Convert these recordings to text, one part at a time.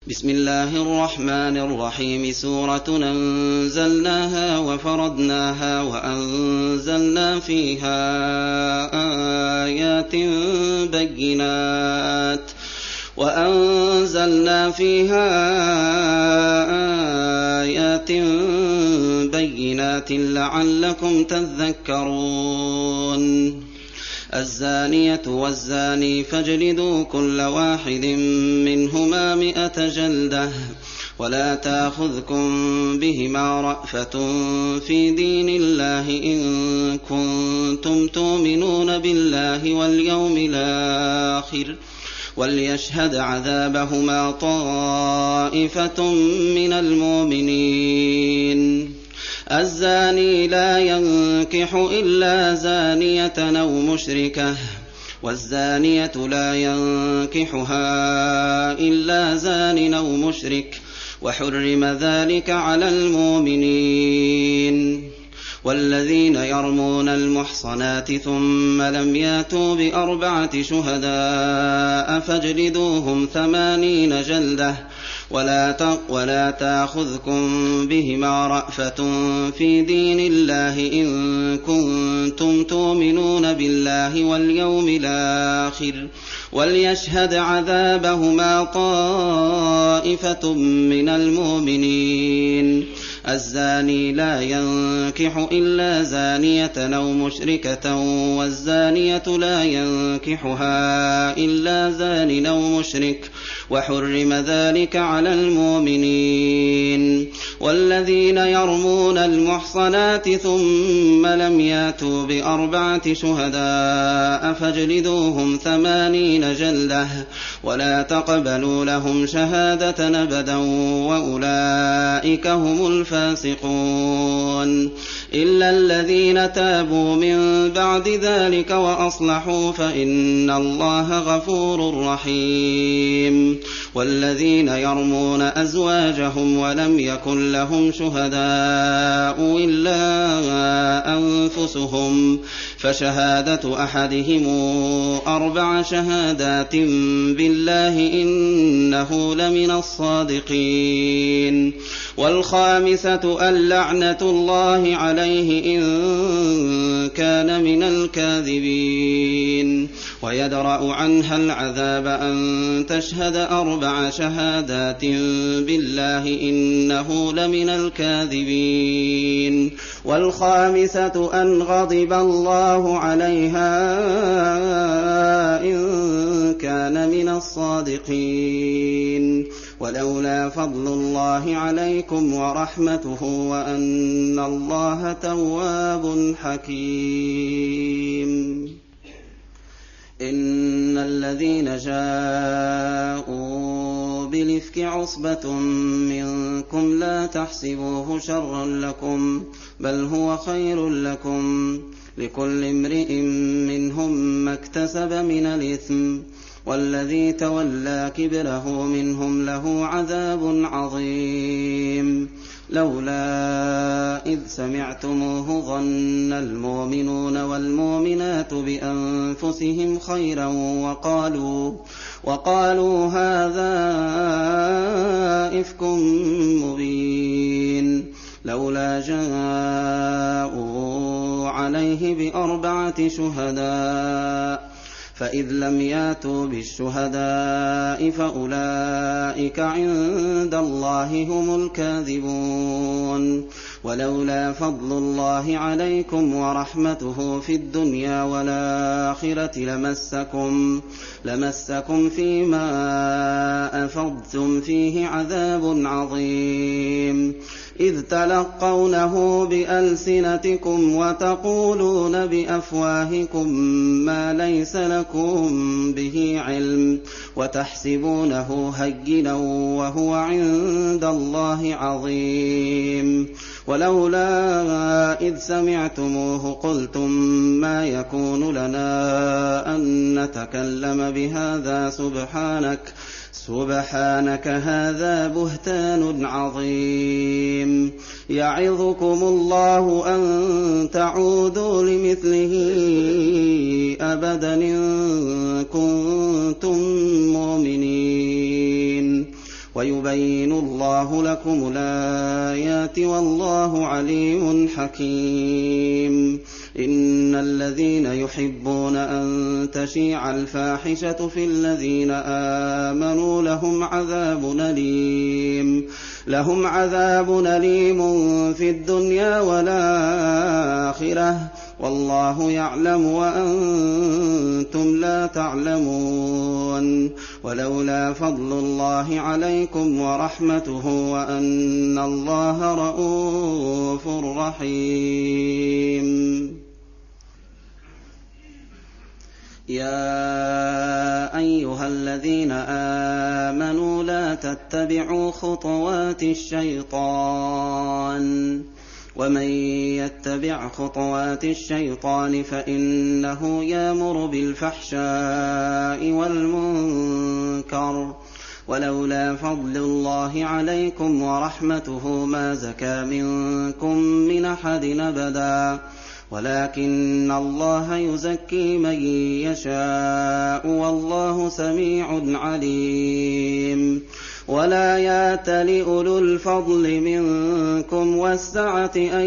بسم الله الرحمن الرحيم سورة أنزلناها وفرضناها وأنزلنا فيها آيات بينات لعلكم تذكرون الزانية والزاني فاجلدوا كل واحد منهما 100 جلدة ولا تأخذكم بهما رأفة في دين الله إن كنتم تؤمنون بالله واليوم الآخر وليشهد عذابهما طائفة من المؤمنين الزاني لا ينكح إلا زانية أو مشركة والزانية لا ينكحها إلا زان أو مشرك وحرم ذلك على المؤمنين والذين يرمون المحصنات ثم لم ياتوا ب4 شهداء فاجلدوهم 80 جلدة ولا تأخذكم بهما رأفة في دين الله إن كنتم تؤمنون بالله واليوم الآخر وليشهد عذابهما طائفة من المؤمنين الزاني لا ينكح إلا زانية أو مشركة والزانية لا ينكحها إلا زان أو مشرك وحرم ذلك على المؤمنين والذين يرمون المحصنات ثم لم ياتوا ب4 شهداء فاجلدوهم 80 جلدة ولا تقبلوا لهم شهادة أبدا وأولئك هم الفاسقون إلا الذين تابوا من بعد ذلك وأصلحوا فإن الله غفور رحيم والذين يرمون أزواجهم ولم يكن لهم شهداء إلا أنفسهم فشهادة أحدهم 4 شهادات بالله إنه لمن الصادقين والخامسة اللعنة الله عليه إن كان من الكاذبين ويدرأ عنها العذاب أن تشهد 4 شهادات بالله إنه لمن الكاذبين والخامسة أن غضب الله عليها إن كان من الصادقين ولولا فضل الله عليكم ورحمته وأن الله تواب حكيم إن الذين جاءوا بالإفك عصبة منكم لا تحسبوه شرا لكم بل هو خير لكم لكل امرئ منهم ما اكتسب من الإثم والذي تولى كبره منهم له عذاب عظيم لولا إذ سمعتموه ظن المؤمنون والمؤمنات بأنفسهم خيرا وقالوا هذا إفك مبين لولا جاءوا عليه ب4 شهداء فإذ لم ياتوا بالشهداء فأولئك عند الله هم الكاذبون ولولا فضل الله عليكم ورحمته في الدنيا والآخرة لمسكم فيما أفضتم فيه عذاب عظيم إذ تلقونه بألسنتكم وتقولون بأفواهكم ما ليس لكم به علم وتحسبونه هينا وهو عند الله عظيم ولولا إذ سمعتموه قلتم ما يكون لنا أن نتكلم بهذا سبحانك هذا بهتان عظيم يعظكم الله أن تعودوا لمثله أبدا إن كنتم مؤمنين وَيُبَيِّنُ اللَّهُ لَكُمُ الْآيَاتِ وَاللَّهُ عَلِيمٌ حَكِيمٌ إِنَّ الَّذِينَ يُحِبُّونَ أَن تَشِيعَ الْفَاحِشَةُ فِي الَّذِينَ آمَنُوا لَهُمْ عَذَابٌ أَلِيمٌ فِي الدُّنْيَا وَالْآخِرَةِ وَاللَّهُ يَعْلَمُ وَأَنتُمْ لَا تَعْلَمُونَ وَلَوْلَا فَضْلُ اللَّهِ عَلَيْكُمْ وَرَحْمَتُهُ وَأَنَّ اللَّهَ رَءُوفٌ رَّحِيمٌ يَا أَيُّهَا الَّذِينَ آمَنُوا لَا تَتَّبِعُوا خُطُوَاتِ الشَّيْطَانِ وَمَن يَتَّبِعْ خُطُوَاتِ الشَّيْطَانِ فَإِنَّهُ يَأْمُرُ بِالْفَحْشَاءِ وَالْمُنكَرِ وَلَوْلَا فَضْلُ اللَّهِ عَلَيْكُمْ وَرَحْمَتُهُ مَا زَكَىٰ مِنكُم مِّنْ أَحَدٍ أَبَدًا وَلَٰكِنَّ اللَّهَ يُزَكِّي مَن يَشَاءُ وَاللَّهُ سَمِيعٌ عَلِيمٌ وَلَا يَأْتَلِ أُولُو الْفَضْلِ مِنكُمْ وَالسَّعَةِ أَن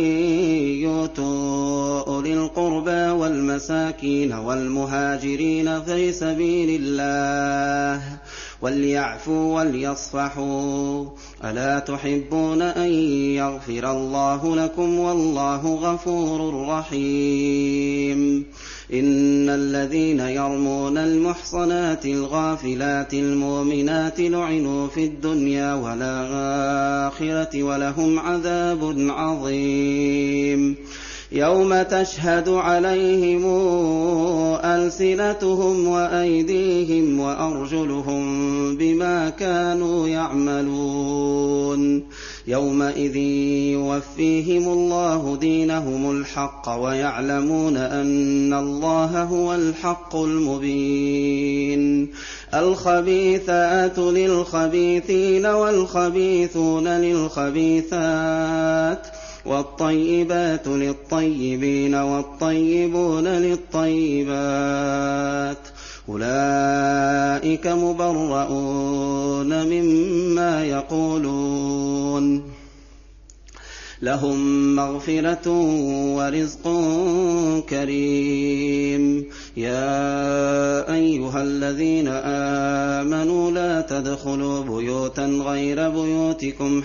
يُؤْتُوا أُولِي الْقُرْبَىٰ وَالْمَسَاكِينَ وَالْمُهَاجِرِينَ فِي سَبِيلِ اللَّهِ وَلْيَعْفُوا وَلْيَصْفَحُوا أَلَا تُحِبُّونَ أَن يَغْفِرَ اللَّهُ لَكُمْ وَاللَّهُ غَفُورٌ رَّحِيمٌ إِنَّ الَّذِينَ يَرْمُونَ الْمُحْصَنَاتِ الْغَافِلَاتِ الْمُؤْمِنَاتِ لُعِنُوا فِي الدُّنْيَا وَالْآخِرَةِ وَلَهُمْ عَذَابٌ عَظِيمٌ يَوْمَ تَشْهَدُ عَلَيْهِمْ أَلْسِنَتُهُمْ وَأَيْدِيهِمْ وَأَرْجُلُهُم بِمَا كَانُوا يَعْمَلُونَ يَوْمَئِذٍ يُوَفِّيهِمُ اللَّهُ دِينَهُمُ الْحَقَّ وَيَعْلَمُونَ أَنَّ اللَّهَ هُوَ الْحَقُّ الْمُبِينُ الْخَبِيثَاتُ لِلْخَبِيثِينَ وَالْخَبِيثُونَ لِلْخَبِيثَاتِ وَالطَّيِّبَاتُ لِلطَّيِّبِينَ وَالطَّيِّبُونَ لِلطَّيِّبَاتِ أُولَٰئِكَ مُبَرَّءُونَ مِمَّا يَقُولُونَ لَهُم مَّغْفِرَةٌ وَرِزْقٌ كَرِيمٌ يَا أَيُّهَا الَّذِينَ آمَنُوا لَا تَدْخُلُوا بُيُوتًا غَيْرَ بُيُوتِكُمْ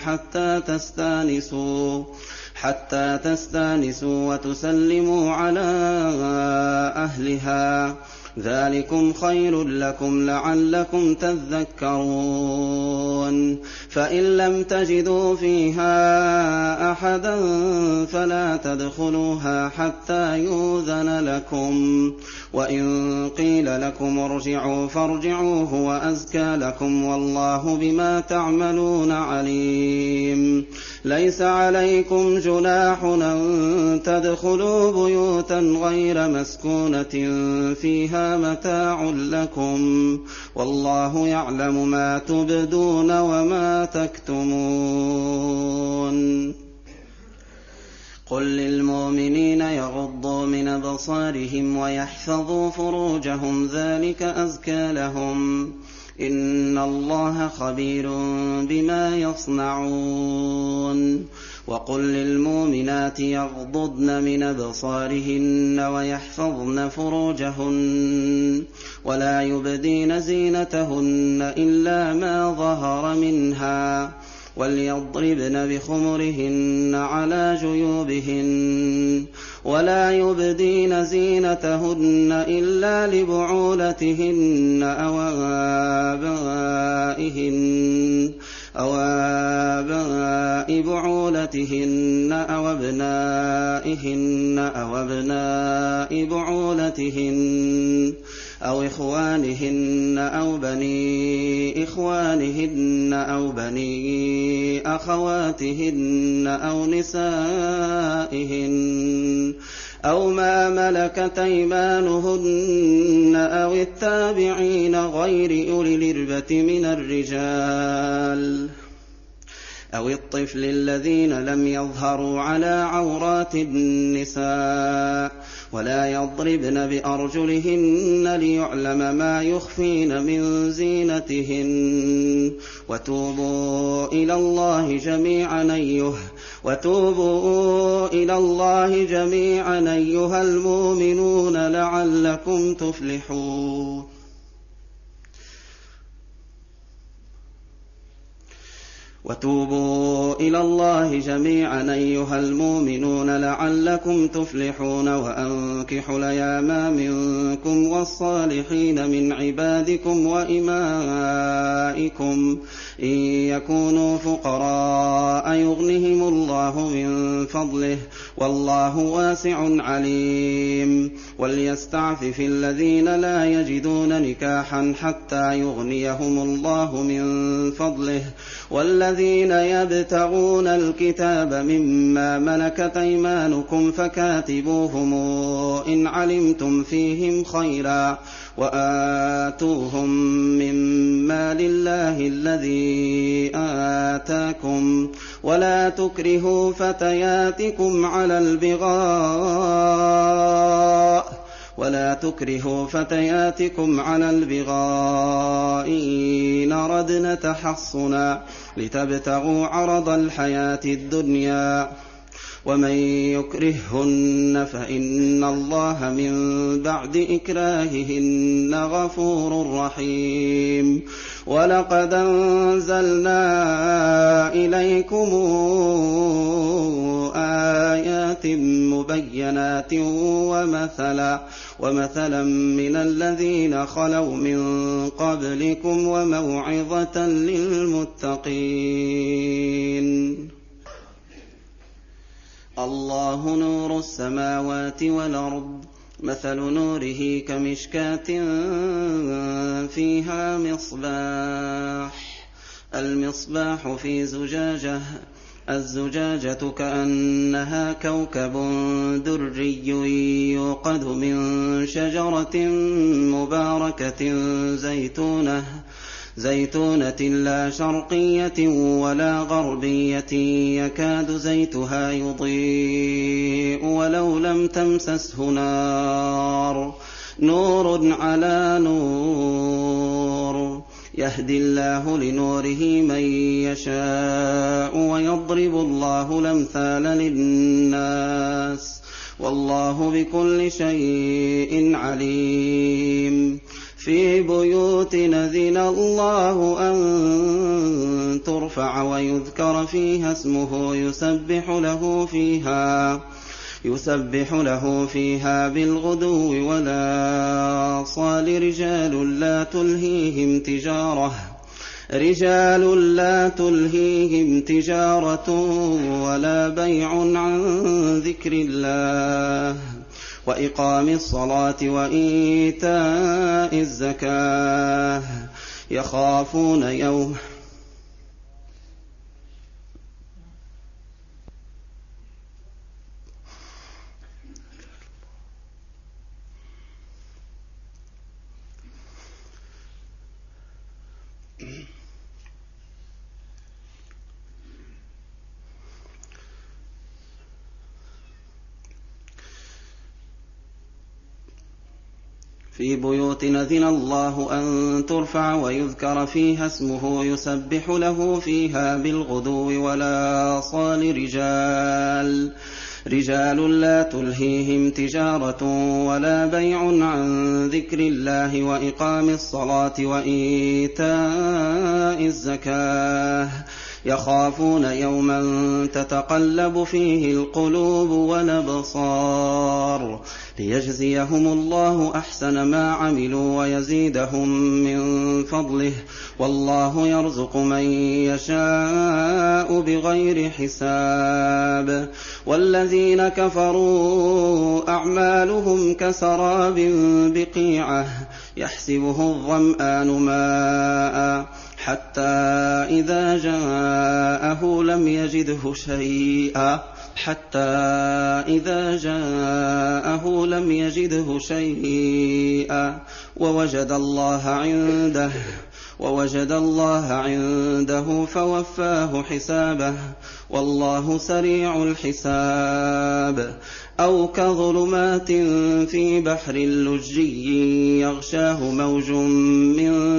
حَتَّىٰ تَسْتَأْنِسُوا وَتُسَلِّمُوا عَلَىٰ أَهْلِهَا ذَٰلِكُمْ خَيْرٌ لَّكُمْ لَعَلَّكُمْ تَذَكَّرُونَ فَإِن لَّمْ تَجِدُوا فِيهَا أَحَدًا فَلَا تَدْخُلُوهَا حَتَّىٰ يُؤْذَنَ لَكُمْ وَإِن قِيلَ لَكُمُ ارْجِعُوا فَارْجِعُوا هُوَ أَزْكَىٰ لَكُمْ وَاللَّهُ بِمَا تَعْمَلُونَ عَلِيمٌ لَيْسَ عَلَيْكُمْ جُنَاحٌ أَن تَدْخُلُوا بُيُوتًا غَيْرَ مَسْكُونَةٍ فِيهَا مَتَاعٌ لَّكُمْ وَاللَّهُ يَعْلَمُ مَا تُبْدُونَ وَمَا تَكْتُمُونَ قُل لِّلْمُؤْمِنِينَ يَغُضُّوا مِنْ أَبْصَارِهِمْ وَيَحْفَظُوا فُرُوجَهُمْ ذَٰلِكَ أَزْكَىٰ لَهُمْ إِنَّ اللَّهَ خَبِيرٌ بِمَا يَصْنَعُونَ وَقُل لِّلْمُؤْمِنَاتِ يَغْضُضْنَ مِنْ أَبْصَارِهِنَّ وَيَحْفَظْنَ فُرُوجَهُنَّ وَلَا يُبْدِينَ زِينَتَهُنَّ إِلَّا مَا ظَهَرَ مِنْهَا وَلْيَضْرِبْنَ بِخُمُرِهِنَّ عَلَىٰ جُيُوبِهِنَّ وَلَا يُبْدِينَ زِينَتَهُنَّ إِلَّا لِبُعُولَتِهِنَّ أَوْ آبَاءِ بُعُولَتِهِنَّ أَوْ أَبْنَائِهِنَّ أَوْ أَبْنَاءِ بُعُولَتِهِنَّ أَوْ إِخْوَانِهِنَّ أَوْ بَنِي إِخْوَانِهِنَّ أَوْ بَنِي أَخَوَاتِهِنَّ أَوْ نِسَائِهِنَّ أَوْ مَا مَلَكَتْ أَيْمَانُهُنَّ أَوِ التَّابِعِينَ غَيْرِ أُولِي الْإِرْبَةِ مِنَ الرِّجَالِ أو الطفل الذين لم يظهروا على عورات النساء ولا يضربن بأرجلهن ليعلم ما يخفين من زينتهن وتوبوا إلى الله جميعا أيها المؤمنون لعلكم تفلحون وتوبوا إلى الله جميعا أيها المؤمنون لعلكم تفلحون وأنكحوا الأيام منكم والصالحين من عبادكم وإمائكم إن يكونوا فقراء يغنهم الله من فضله والله واسع عليم وليستعفف الذين لا يجدون نكاحا حتى يغنيهم الله من فضله والذين يبتغون الكتاب مما ملكت أيمانكم فكاتبوهم إن علمتم فيهم خيرا وآتوهم من مال الله الذي آتاكم ولا تكرهوا فتياتكم على البغاء إن أردن تحصنا لتبتغوا عرض الحياة الدنيا ومن يكرههن فإن الله من بعد إكراههن غفور رحيم ولقد أنزلنا إليكم آيات مبينات ومثلا من الذين خلوا من قبلكم وموعظة للمتقين الله نور السماوات والأرض مثل نوره كمشكاة فيها المصباح في زجاجة الزجاجة كأنها كوكب دري يوقد من شجرة مباركة زيتونة لا شرقية ولا غربية يكاد زيتها يضيء ولو لم تمسسه نور على نور يهدي الله لنوره من يشاء ويضرب الله الأمثال للناس والله بكل شيء عليم في بيوت أذن الله أن ترفع ويذكر فيها اسمه يسبح له فيها بالغدو والآصال رجال لا تلهيهم تجارة ولا بيع عن ذكر الله وإقام الصلاة وإيتاء الزكاة يخافون يوما في بيوت أذن الله أن ترفع ويذكر فيها اسمه يسبح له فيها بالغدو والآصال رجال لا تلهيهم تجارة ولا بيع عن ذكر الله وإقام الصلاة وإيتاء الزكاة يخافون يوما تتقلب فيه القلوب والأبصار ليجزيهم الله أحسن ما عملوا ويزيدهم من فضله والله يرزق من يشاء بغير حساب والذين كفروا أعمالهم كسراب بقيعة يحسبه الظمآن ماء حتى إذا جاءه لم يجده شيئا ووجد ووجد الله عنده فوفاه حسابه والله سريع الحساب. أو كظلمات في بحر لجي يغشاه موج من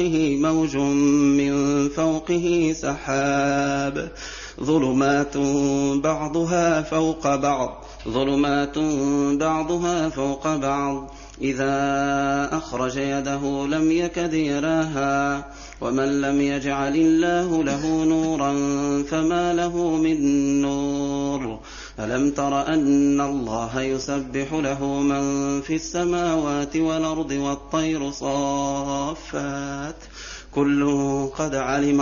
فوقه سحاب ظلمات بعضها فوق بعض إذا أخرج يده لم يكد يراها ومن لم يجعل الله له نورا فما له من نور. ألم تر أن الله يسبح له من في السماوات والأرض والطير صافات كل قد علم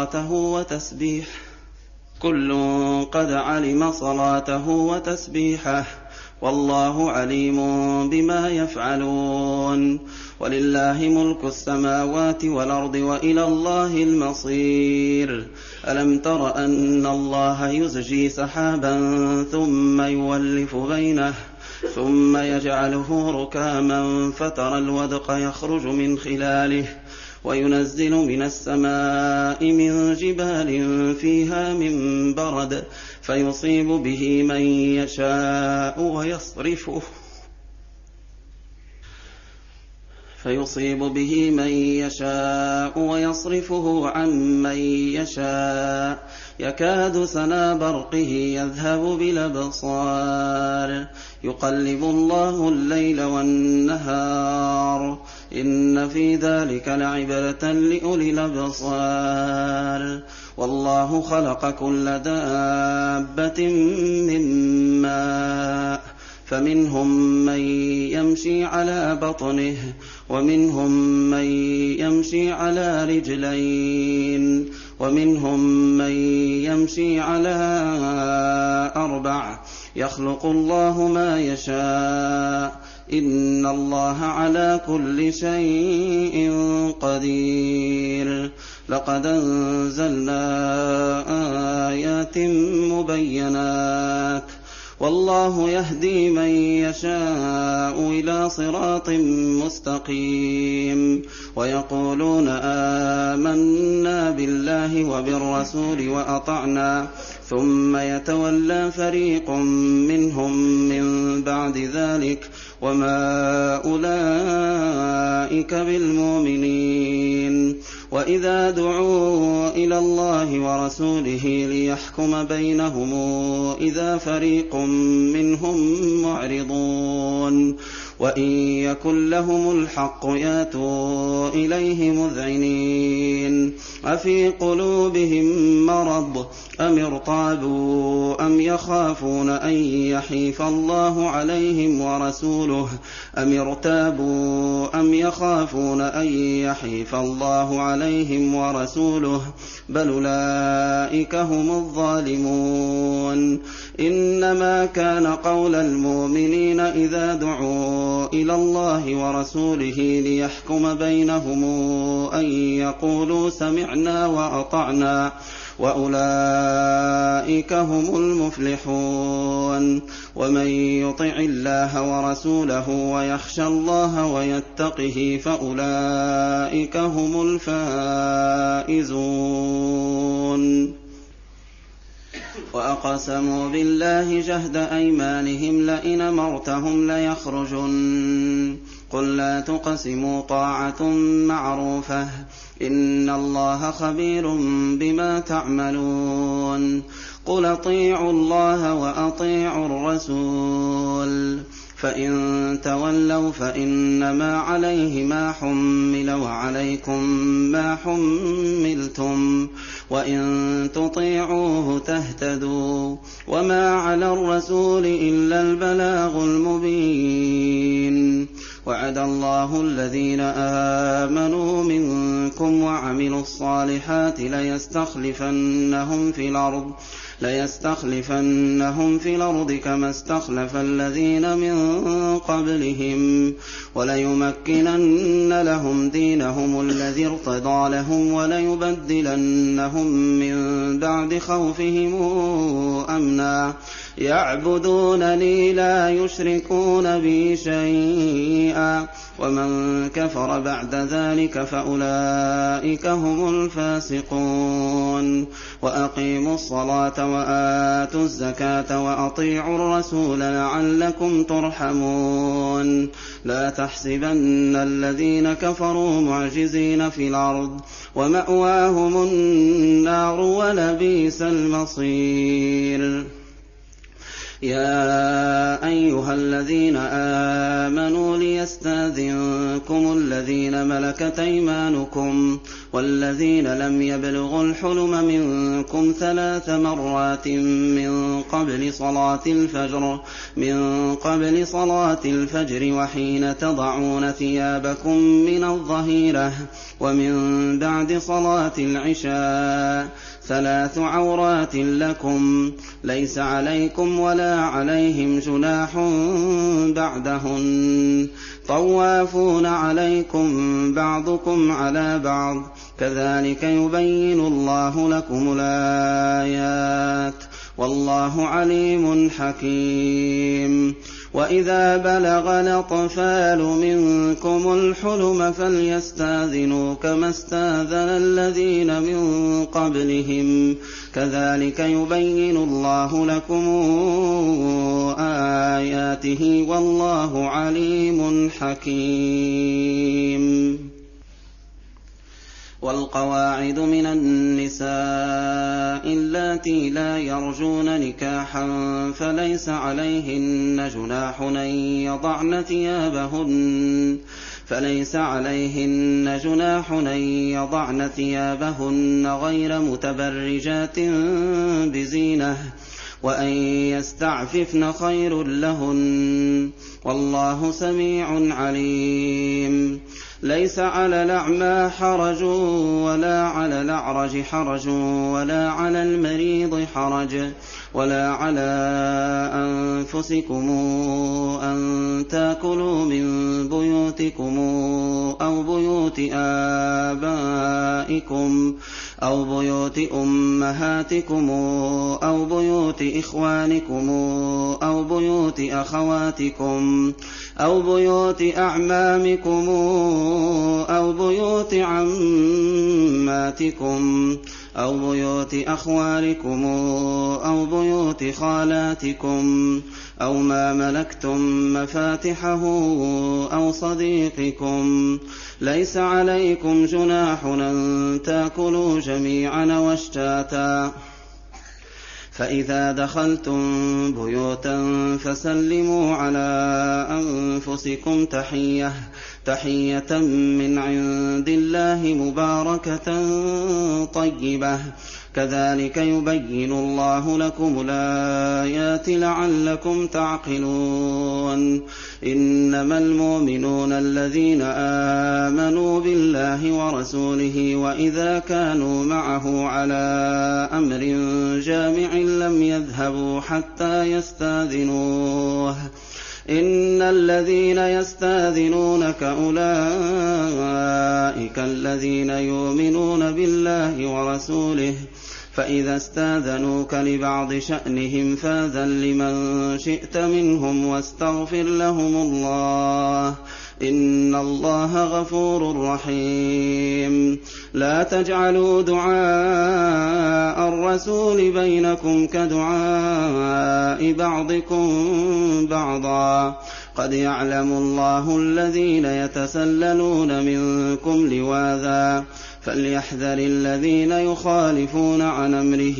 صلاته وتسبيحه والله عليم بما يفعلون. ولله ملك السماوات والأرض وإلى الله المصير. ألم تر أن الله يزجي سحابا ثم يولف بينه ثم يجعله ركاما فترى الودق يخرج من خلاله وينزل من السماء من جبال فيها من برد فيصيب به من يشاء ويصرفه عن من يشاء يكاد سنا برقه يذهب بالأبصار يقلب الله الليل والنهار إن في ذلك لعبرة لأولي الأبصار. والله خلق كل دابة من ماء فمنهم من يمشي على بطنه ومنهم من يمشي على رجلين ومنهم من يمشي على 4 يخلق الله ما يشاء إن الله على كل شيء قدير. لقد أنزلنا آيات مبينات والله يهدي من يشاء إلى صراط مستقيم. ويقولون آمنا بالله وبالرسول وأطعنا ثم يتولى فريق منهم من بعد ذلك وما أولئك بالمؤمنين. وإذا دعوا إلى الله ورسوله ليحكم بينهم إذا فريق منهم معرضون وإن يكن لهم الحق ياتوا إليه مذعنين. أفي قلوبهم مرض أم ارتابوا أم يخافون أن يحيف الله عليهم ورسوله بل أولئك هم الظالمون. إنما كان قول المؤمنين إذا دعوا إلى الله ورسوله ليحكم بينهم أن يقولوا سمعنا وأطعنا وأولئك هم المفلحون. ومن يطع الله ورسوله ويخشى الله ويتقه فأولئك هم الفائزون. وأقسموا بالله جهد أيمانهم لئن أمرتهم ليخرجن قل لا تقسموا طاعة معروفة إن الله خبير بما تعملون. قل أطيعوا الله وأطيعوا الرسول فإن تولوا فإنما عليه ما حمل وعليكم ما حملتم وإن تطيعوه تهتدوا وما على الرسول إلا البلاغ المبين. وعد الله الذين آمنوا منكم وعملوا الصالحات ليستخلفنهم في الأرض كما استخلف الذين من قبلهم وليمكنن لهم دينهم الذي ارتضى لهم وليبدلنهم من بعد خوفهم أمنا يعبدونني لا يشركون بي شيئا ومن كفر بعد ذلك فأولئك هم الفاسقون وأقيموا الصلاة وآتوا الزكاة وأطيعوا الرسول لعلكم ترحمون لا تحسبن الذين كفروا معجزين في الأرض ومأواهم النار ولبئس المصير يا أيها الذين آمنوا ليستأذنكم الذين ملكت أيمانكم والذين لم يبلغوا الحلم منكم 3 مرات من قبل صلاة الفجر وحين تضعون ثيابكم من الظهيرة ومن بعد صلاة العشاء 3 عورات لكم ليس عليكم ولا عليهم جناح بعدهن طوافون عليكم بعضكم على بعض كذلك يبين الله لكم الآيات والله عليم حكيم وإذا بلغ الأطفال منكم الحلم فليستأذنوا كما استأذن الذين من قبلهم كذلك يبين الله لكم آياته والله عليم حكيم والقواعد من النساء اللاتي لا يرجون نكاحا فليس عليهن جناح أن يضعن ثيابهن غير متبرجات بزينة وأن يستعففن خير لهن والله سميع عليم ليس على الأعمى حرج ولا على الأعرج حرج ولا على المريض حرج ولا على أنفسكم أن تأكلوا من بيوتكم أو بيوت آبائكم أو بيوت أمهاتكم أو بيوت إخوانكم أو بيوت أخواتكم أو بيوت أعمامكم أو بيوت عماتكم أو بيوت أخوالكم أو بيوت خالاتكم أو ما ملكتم مفاتحه أو صديقكم ليس عليكم جناح أن تأكلوا جميعا واشتاتا فإذا دخلتم بيوتا فسلموا على أنفسكم تحية من عند الله مباركة طيبة كذلك يبين الله لكم الآيات لعلكم تعقلون إنما المؤمنون الذين آمنوا بالله ورسوله وإذا كانوا معه على أمر جامع لم يذهبوا حتى يستأذنوه إن الذين يستأذنونك أولئك الذين يؤمنون بالله ورسوله فإذا استأذنوك لبعض شأنهم فأذن لمن شئت منهم واستغفر لهم الله إن الله غفور رحيم لا تجعلوا دعاء الرسول بينكم كدعاء بعضكم بعضا قد يعلم الله الذين يتسللون منكم لواذا فليحذر الذين يخالفون عن أمره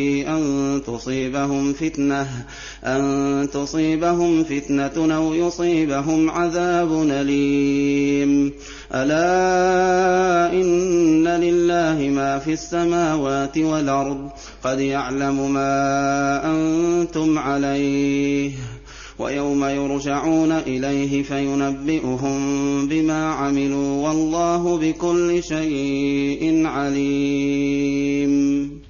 أن تصيبهم فتنة أو يصيبهم عذاب أليم ألا إن لله ما في السماوات والأرض قد يعلم ما أنتم عليه ويوم يرجعون إليه فينبئهم بما عملوا والله بكل شيء عليم